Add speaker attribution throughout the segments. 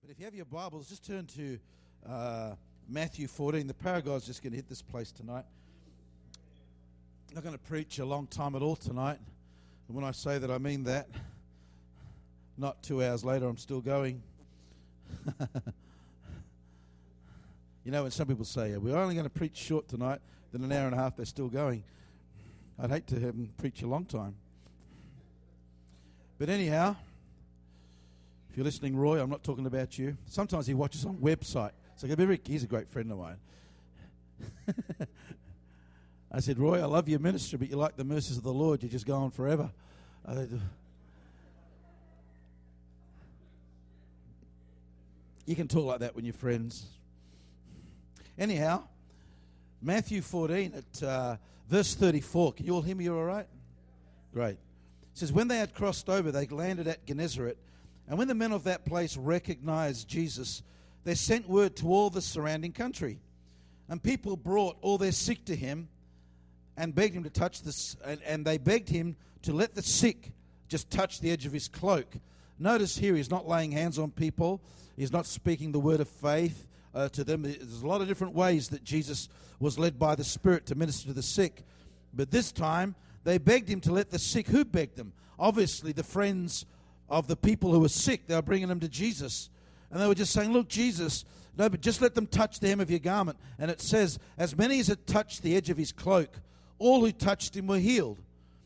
Speaker 1: But if you have your Bibles, just turn to Matthew 14. The power of God's just going to hit this place tonight. I'm not going to preach a long time at all tonight. And when I say that, I mean that. Not 2 hours later, I'm still going. You know, when some people say, we're only going to preach short tonight, then an hour and a half, they're still going. I'd hate to have them preach a long time. But anyhow, if you're listening, Roy, I'm not talking about you. Sometimes he watches on website. So he's a great friend of mine. I said, Roy, I love your ministry, but you're like the mercies of the Lord. You just go on forever. You can talk like that when you're friends. Anyhow, Matthew 14 at verse 34. Can you all hear me all right? Great. It says, when they had crossed over, they landed at Gennesaret. And when the men of that place recognized Jesus, they sent word to all the surrounding country. And people brought all their sick to him and begged him to touch this, and they begged him to let the sick just touch the edge of his cloak. Notice here, he's not laying hands on people. He's not speaking the word of faith to them. There's a lot of different ways that Jesus was led by the Spirit to minister to the sick. But this time, they begged him to let the sick. Who begged them? Obviously, the friends of the people who were sick. They were bringing them to Jesus. And they were just saying, look, Jesus, no, but just let them touch the hem of your garment. And it says, as many as had touched the edge of his cloak, all who touched him were healed.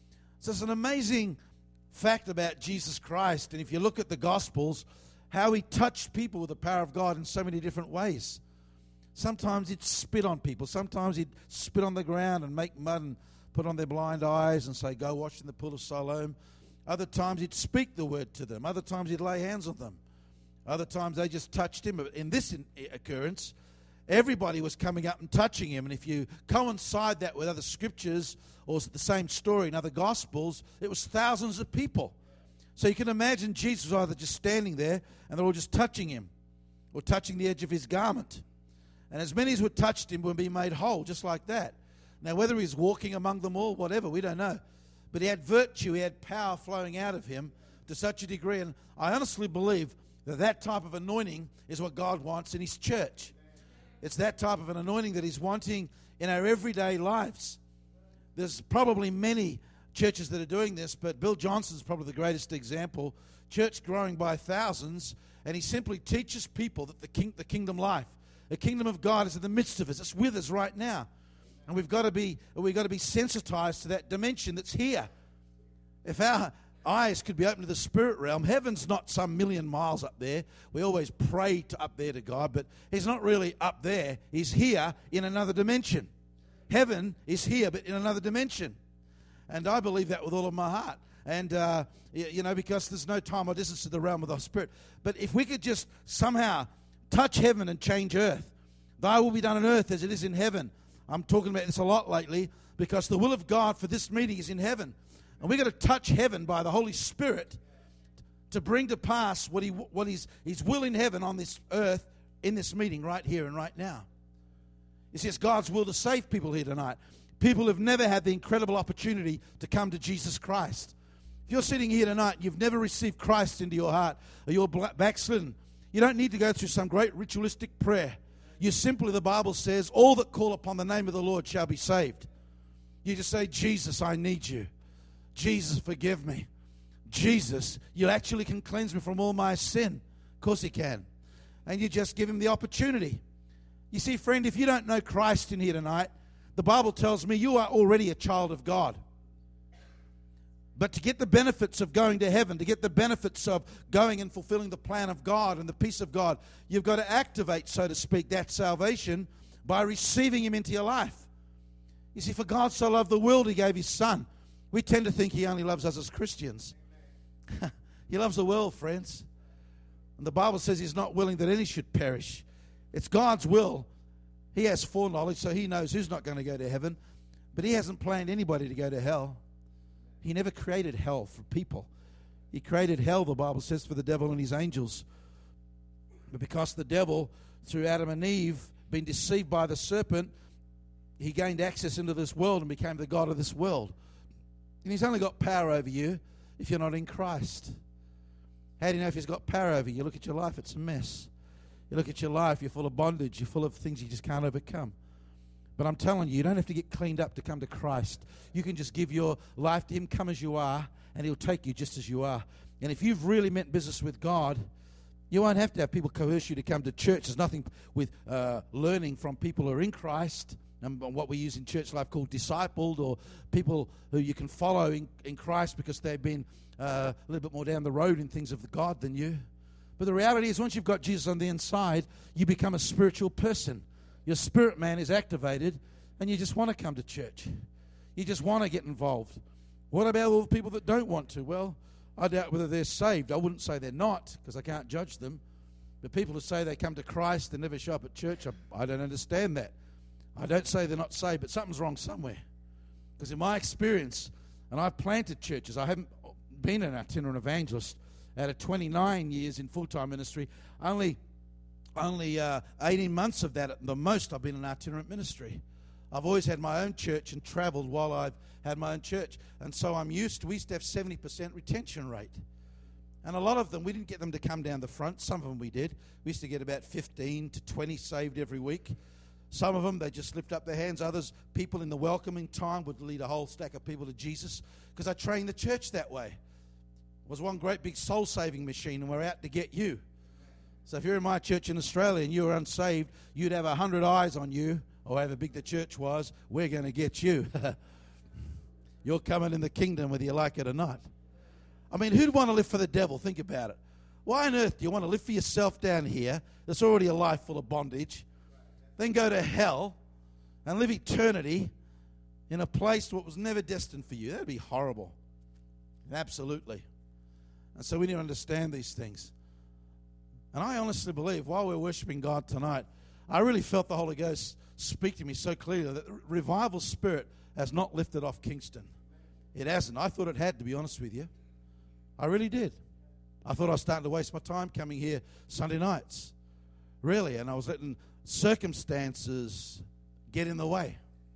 Speaker 1: So it's an amazing fact about Jesus Christ. And if you look at the Gospels, how he touched people with the power of God in so many different ways. Sometimes he'd spit on people. Sometimes he'd spit on the ground and make mud and put on their blind eyes and say, go wash in the pool of Siloam. Other times he'd speak the word to them. Other times he'd lay hands on them. Other times they just touched him. But in this occurrence, everybody was coming up and touching him. And if you coincide that with other scriptures or the same story in other Gospels, it was thousands of people. So you can imagine Jesus was either just standing there and they're all just touching him or touching the edge of his garment. And as many as would touched him would be made whole, just like that. Now, whether he's walking among them all, whatever, we don't know. But he had virtue, he had power flowing out of him to such a degree. And I honestly believe that that type of anointing is what God wants in his church. It's that type of an anointing that he's wanting in our everyday lives. There's probably many churches that are doing this, but Bill Johnson's probably the greatest example. Church growing by thousands, and he simply teaches people that the kingdom life, the kingdom of God is in the midst of us. It's with us right now. And we've got to be sensitized to that dimension that's here. If our eyes could be open to the spirit realm, heaven's not some million miles up there. We always pray to up there to God, but he's not really up there. He's here in another dimension. Heaven is here, but in another dimension. And I believe that with all of my heart. And, because there's no time or distance to the realm of the Spirit. But if we could just somehow touch heaven and change earth, thy will be done on earth as it is in heaven. I'm talking about this a lot lately because the will of God for this meeting is in heaven. And we've got to touch heaven by the Holy Spirit to bring to pass what his will in heaven on this earth in this meeting right here and right now. You see, it's God's will to save people here tonight. People have never had the incredible opportunity to come to Jesus Christ. If you're sitting here tonight and you've never received Christ into your heart or you're backslidden, you don't need to go through some great ritualistic prayer. You simply, the Bible says, all that call upon the name of the Lord shall be saved. You just say, Jesus, I need you. Jesus, forgive me. Jesus, you actually can cleanse me from all my sin. Of course he can. And you just give him the opportunity. You see, friend, if you don't know Christ in here tonight, the Bible tells me you are already a child of God. But to get the benefits of going to heaven, to get the benefits of going and fulfilling the plan of God and the peace of God, you've got to activate, so to speak, that salvation by receiving him into your life. You see, for God so loved the world, he gave his Son. We tend to think he only loves us as Christians. He loves the world, friends. And the Bible says he's not willing that any should perish. It's God's will. He has foreknowledge, so he knows who's not going to go to heaven. But he hasn't planned anybody to go to hell. He never created hell for people. He created hell, the Bible says, for the devil and his angels. But because the devil, through Adam and Eve, being deceived by the serpent, he gained access into this world and became the god of this world. And he's only got power over you if you're not in Christ. How do you know if He's got power over you? You look at your life, it's a mess. You look at your life, you're full of bondage, you're full of things you just can't overcome. But I'm telling you, you don't have to get cleaned up to come to Christ. You can just give your life to Him, come as you are, and He'll take you just as you are. And if you've really meant business with God, you won't have to have people coerce you to come to church. There's nothing with learning from people who are in Christ, and what we use in church life called discipled, or people who you can follow in Christ because they've been a little bit more down the road in things of God than you. But the reality is, once you've got Jesus on the inside, you become a spiritual person. Your spirit man is activated, and you just want to come to church. You just want to get involved. What about all the people that don't want to? Well, I doubt whether they're saved. I wouldn't say they're not, because I can't judge them. But people who say they come to Christ and never show up at church, I don't understand that. I don't say they're not saved, but something's wrong somewhere. Because in my experience, and I've planted churches, I haven't been an itinerant evangelist. Out of 29 years in full-time ministry, only 18 months of that at the most I've been in itinerant ministry. I've always had my own church and traveled while I've had my own church. And so we used to have 70% retention rate. And a lot of them, we didn't get them to come down the front. Some of them we did. We used to get about 15 to 20 saved every week. Some of them, they just lift up their hands. Others, people in the welcoming time would lead a whole stack of people to Jesus, because I trained the church that way. It was one great big soul-saving machine, and we're out to get you. So if you're in my church in Australia and you were unsaved, you'd have 100 eyes on you, or however big the church was. We're going to get you. You're coming in the kingdom whether you like it or not. I mean, who'd want to live for the devil? Think about it. Why on earth do you want to live for yourself down here? There's already a life full of bondage. Then go to hell and live eternity in a place that was never destined for you. That would be horrible. Absolutely. And so we need to understand these things. And I honestly believe while we're worshiping God tonight, I really felt the Holy Ghost speak to me so clearly that the revival spirit has not lifted off Kingston. It hasn't. I thought it had, to be honest with you. I really did. I thought I was starting to waste my time coming here Sunday nights. Really. And I was letting circumstances get in the way.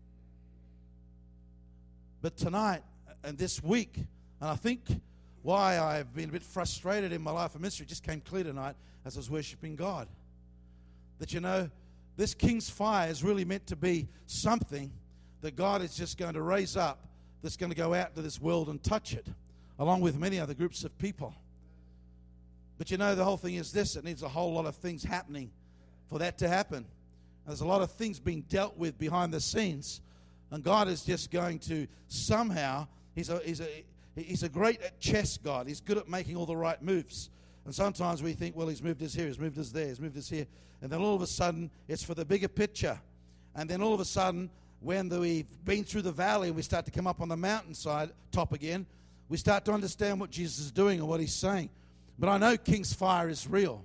Speaker 1: But tonight and this week, and I think why I've been a bit frustrated in my life of ministry just came clear tonight as I was worshiping God. That, you know, this King's Fire is really meant to be something that God is just going to raise up, that's going to go out into this world and touch it, along with many other groups of people. But you know, the whole thing is this: it needs a whole lot of things happening for that to happen. And there's a lot of things being dealt with behind the scenes, and God is just going to somehow, He's a great at chess God. He's good at making all the right moves. And sometimes we think, well, He's moved us here, He's moved us there, He's moved us here. And then all of a sudden, it's for the bigger picture. And then all of a sudden, when we've been through the valley and we start to come up on the mountainside, top again, we start to understand what Jesus is doing and what He's saying. But I know King's Fire is real.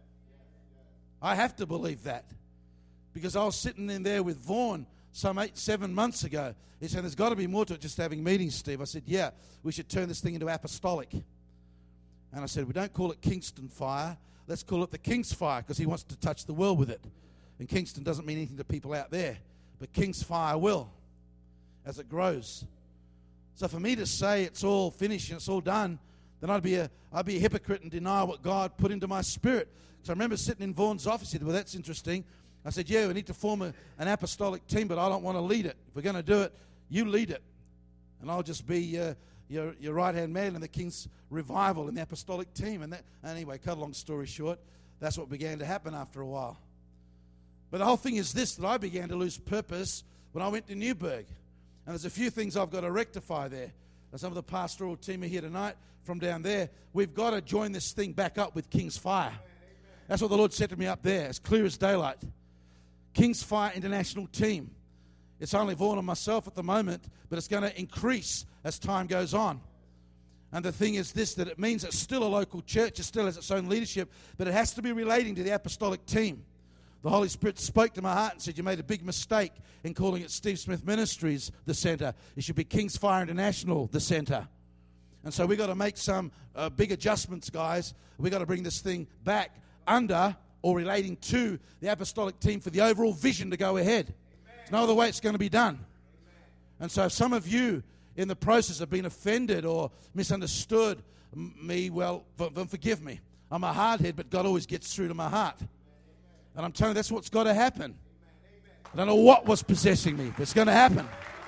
Speaker 1: I have to believe that. Because I was sitting in there with Vaughan some 7 months ago. He said, there's got to be more to it just having meetings, Steve. I said, yeah, we should turn this thing into apostolic. And I said, we don't call it Kingston Fire. Let's call it the King's Fire, because He wants to touch the world with it. And Kingston doesn't mean anything to people out there. But King's Fire will, as it grows. So for me to say it's all finished and it's all done, then I'd be a hypocrite and deny what God put into my spirit. So I remember sitting in Vaughan's office. He said, well, that's interesting. I said, yeah, we need to form an apostolic team, but I don't want to lead it. If we're going to do it, you lead it. And I'll just be your right-hand man in the King's Revival in the apostolic team. And anyway, cut a long story short, that's what began to happen after a while. But the whole thing is this, that I began to lose purpose when I went to Newburgh. And there's a few things I've got to rectify there. And some of the pastoral team are here tonight from down there. We've got to join this thing back up with King's Fire. That's what the Lord said to me up there, as clear as daylight. King's Fire International Team. It's only Vaughan and myself at the moment, but it's going to increase as time goes on. And the thing is this, that it means it's still a local church, it still has its own leadership, but it has to be relating to the apostolic team. The Holy Spirit spoke to my heart and said, you made a big mistake in calling it Steve Smith Ministries, the centre. It should be King's Fire International, the centre. And so we've got to make some big adjustments, guys. We've got to bring this thing back under or relating to the apostolic team for the overall vision to go ahead. There's no other way it's going to be done. And so if some of you in the process have been offended or misunderstood me, well, then forgive me. I'm a hardhead, but God always gets through to my heart. And I'm telling you, that's what's got to happen. I don't know what was possessing me, but it's going to happen.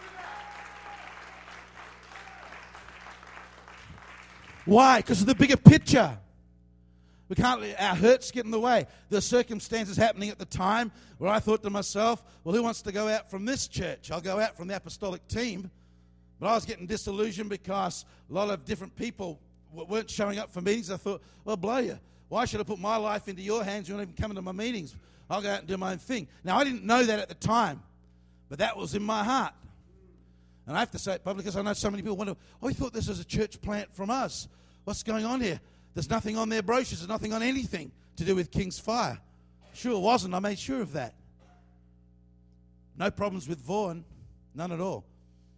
Speaker 1: Why? Because of the bigger picture. We can't let our hurts get in the way. The circumstances happening at the time where I thought to myself, well, who wants to go out from this church? I'll go out from the apostolic team. But I was getting disillusioned because a lot of different people weren't showing up for meetings. I thought, well, blow you. Why should I put my life into your hands? You won't even come into my meetings. I'll go out and do my own thing. Now, I didn't know that at the time, but that was in my heart. And I have to say it publicly because I know so many people wonder, oh, we thought this was a church plant from us. What's going on here? There's nothing on their brochures. There's nothing on anything to do with King's Fire. Sure wasn't. I made sure of that. No problems with Vaughan. None at all.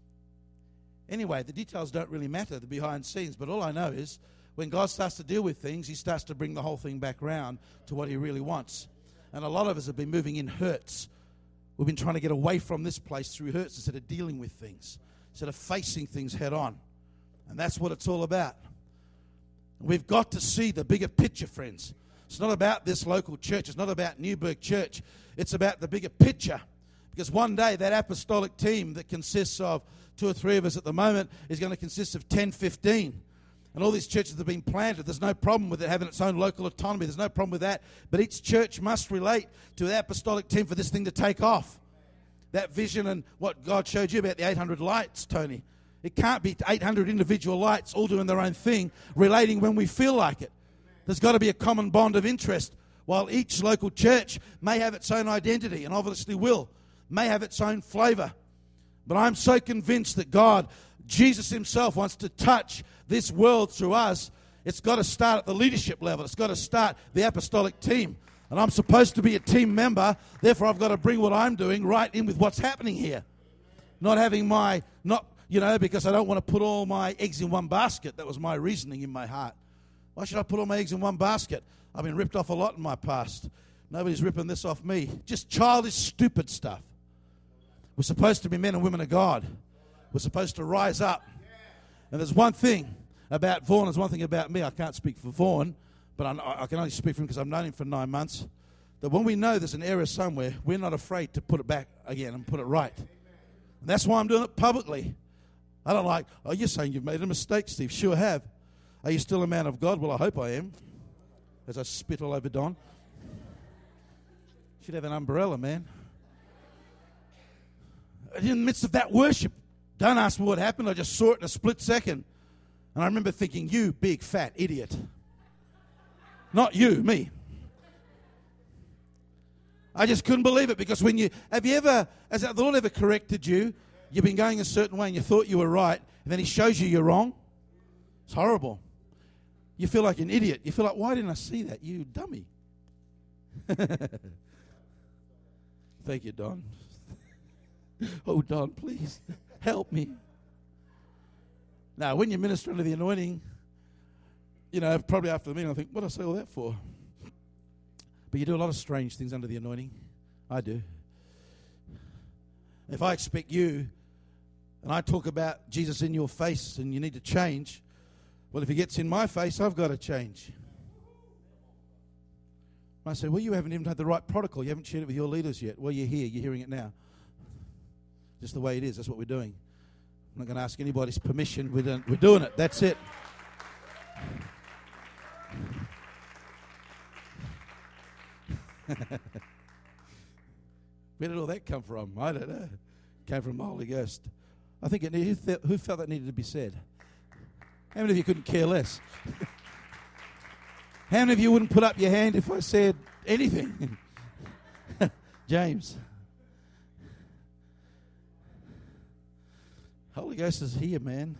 Speaker 1: Anyway, the details don't really matter, the behind scenes. But all I know is when God starts to deal with things, he starts to bring the whole thing back round to what he really wants. And a lot of us have been moving in hurts. We've been trying to get away from this place through hurts instead of dealing with things, instead of facing things head on. And that's what it's all about. We've got to see the bigger picture, friends. It's not about this local church. It's not about Newburgh Church. It's about the bigger picture. Because one day that apostolic team that consists of 2 or 3 of us at the moment is going to consist of 10, 15. And all these churches have been planted. There's no problem with it having its own local autonomy. There's no problem with that. But each church must relate to the apostolic team for this thing to take off. That vision and what God showed you about the 800 lights, Tony. It can't be 800 individual lights all doing their own thing, relating when we feel like it. There's got to be a common bond of interest. While each local church may have its own identity, and obviously will, may have its own flavor. But I'm so convinced that God, Jesus himself, wants to touch this world through us. It's got to start at the leadership level. It's got to start the apostolic team. And I'm supposed to be a team member. Therefore, I've got to bring what I'm doing right in with what's happening here. Not having because I don't want to put all my eggs in one basket. That was my reasoning in my heart. Why should I put all my eggs in one basket? I've been ripped off a lot in my past. Nobody's ripping this off me. Just childish, stupid stuff. We're supposed to be men and women of God. We're supposed to rise up. And there's one thing about Vaughan. There's one thing about me. I can't speak for Vaughan, but I can only speak for him because I've known him for 9 months. That when we know there's an error somewhere, we're not afraid to put it back again and put it right. And that's why I'm doing it publicly. I don't like, oh, you're saying you've made a mistake, Steve. Sure have. Are you still a man of God? Well, I hope I am. As I spit all over Don. Should have an umbrella, man. In the midst of that worship, don't ask me what happened. I just saw it in a split second. And I remember thinking, you big fat idiot. Not you, me. I just couldn't believe it because has the Lord ever corrected you? You've been going a certain way and you thought you were right, and then he shows you you're wrong. It's horrible. You feel like an idiot. You feel like, why didn't I see that? You dummy. Thank you, Don. Oh, Don, please help me. Now, when you minister under the anointing, probably after the meeting, I think, what did I say all that for? But you do a lot of strange things under the anointing. I do. If I expect you, and I talk about Jesus in your face and you need to change, well, if he gets in my face, I've got to change. I say, well, you haven't even had the right protocol. You haven't shared it with your leaders yet. Well, you're here. You're hearing it now. Just the way it is. That's what we're doing. I'm not going to ask anybody's permission. We're doing it. That's it. Where did all that come from? I don't know. It came from the Holy Ghost. I think who felt that needed to be said? How many of you couldn't care less? How many of you wouldn't put up your hand if I said anything? James. Holy Ghost is here, man.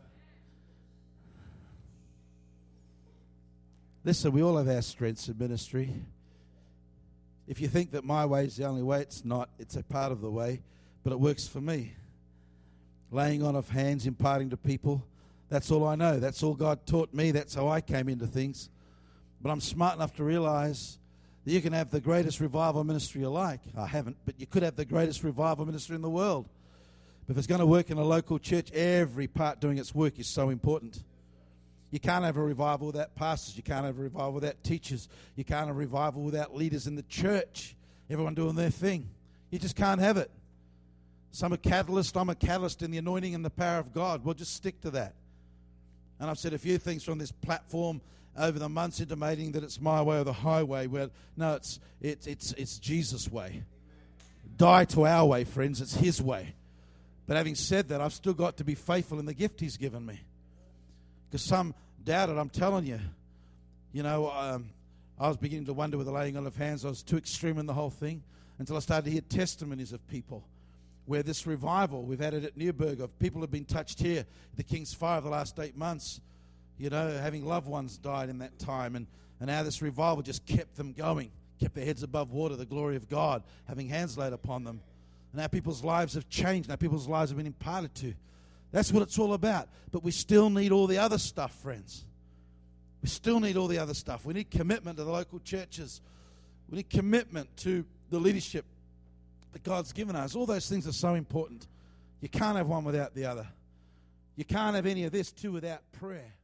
Speaker 1: Listen, we all have our strengths in ministry. If you think that my way is the only way, it's not. It's a part of the way, but it works for me. Laying on of hands, imparting to people, that's all I know. That's all God taught me. That's how I came into things. But I'm smart enough to realize that you can have the greatest revival ministry you like. I haven't, but you could have the greatest revival ministry in the world. But if it's going to work in a local church, every part doing its work is so important. You can't have a revival without pastors. You can't have a revival without teachers. You can't have a revival without leaders in the church. Everyone doing their thing. You just can't have it. Some are catalyst. I'm a catalyst in the anointing and the power of God. We'll just stick to that. And I've said a few things from this platform over the months, intimating that it's my way or the highway. Well, no, it's Jesus' way. Die to our way, friends. It's His way. But having said that, I've still got to be faithful in the gift He's given me. Because some doubt it, I'm telling you. I was beginning to wonder with the laying on of hands. I was too extreme in the whole thing until I started to hear testimonies of people where this revival, we've had it at Newburgh, of people have been touched here, the King's Fire, the last 8 months, having loved ones died in that time. And how this revival just kept them going, kept their heads above water, the glory of God, having hands laid upon them. And how people's lives have changed, and how people's lives have been imparted to. That's what it's all about. But we still need all the other stuff, friends. We still need all the other stuff. We need commitment to the local churches. We need commitment to the leadership that God's given us. All those things are so important. You can't have one without the other. You can't have any of this too without prayer.